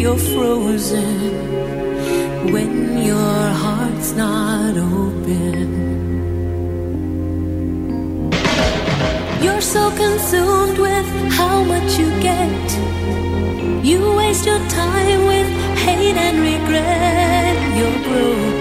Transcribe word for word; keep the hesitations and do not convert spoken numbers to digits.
you're frozen, when your heart's not open. You're so consumed with how much you get, you waste your time with hate and regret. You're broken.